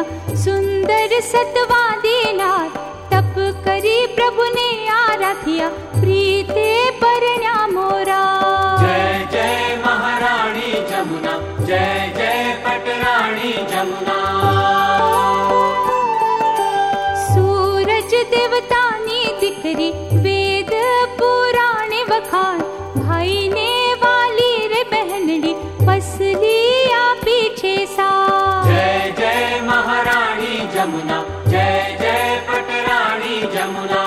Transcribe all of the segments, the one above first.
सुंदर सतवा दीनार तप करी प्रभु ने आराध्या प्रीते परण्या मोरा। जय जय महाराणी जमुना, जय जय पटराणी जमुना। सूरज देवतानी दिकरी वेद पुराणे वखान भाई ने वाली रे बहनड़ी पसली आ पीछे सा। जय जय महाराणी जमुना, जय जय पटराणी जमुना।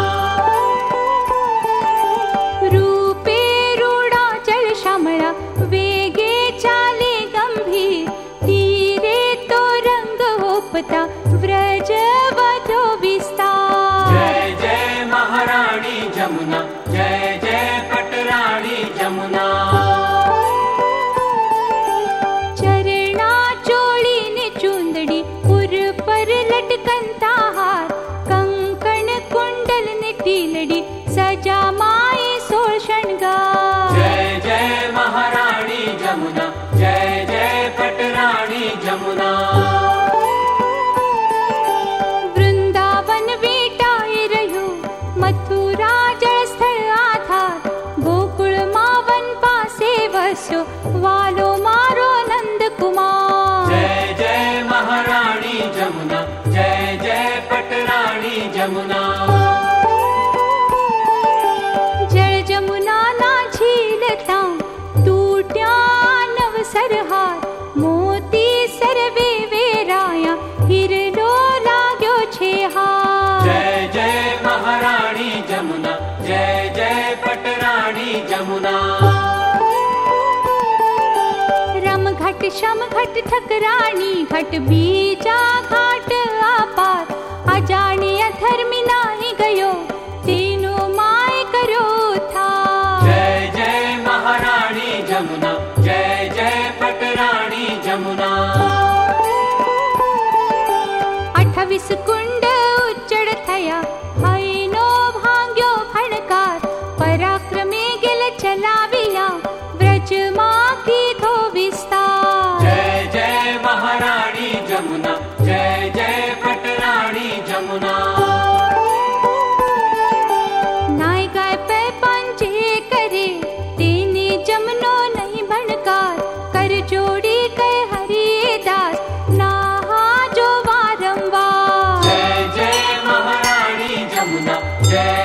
रूपे रूड़ा चल श्यामला वेगे चाले गंभीर तीरे तो रंग होपता व्रज वधो विस्तार। जय जय महाराणी जमुना, जय जय पटराणी जमुना। चरणा चोली ने चूंदड़ी उर पर लटकनता हार कंकण कुंडल ने टीलड़ी सजा माए सोल शृंगार। जय जय महाराणी जमुना, जय जय पटराणी जमुना। वृंदावन वेटाए रह्यो मथुरा जल स्थल आधार गोकुल मावन पासे वस्यो वालो मारो नंद कुमार। जय जय महाराणी जमुना, जय जय पटराणी जमुना। जल जमुना ना झीलता टूट्या नव सरहार मोती सरवे वेराया हिरलो लाग्यो छे हार। जय जय महाराणी जमुना, जय जय पटराणी जमुना। रम घट शम घट ठकरानी घट बीजा घाट आपार अजाने अधर्मी नाही गयो तीनों माय करो था। जय जय महाराणी जमुना, जय जय पटराणी जमुना। 28 कुंड उच्चड़ थया हईनो भांग्यो फणकार पराक्रमे गेल चलाविया व्रज मां कीधो विस्तार। जय जय महाराणी जमुना, जय जय पटराणी जमुना। नाय गाय पे पंजे करे तेने जमनो नहीं भणकार कर जोड़ी कह हरिदास नाहा जो वारंवार। जय जय महाराणी जमुना, जय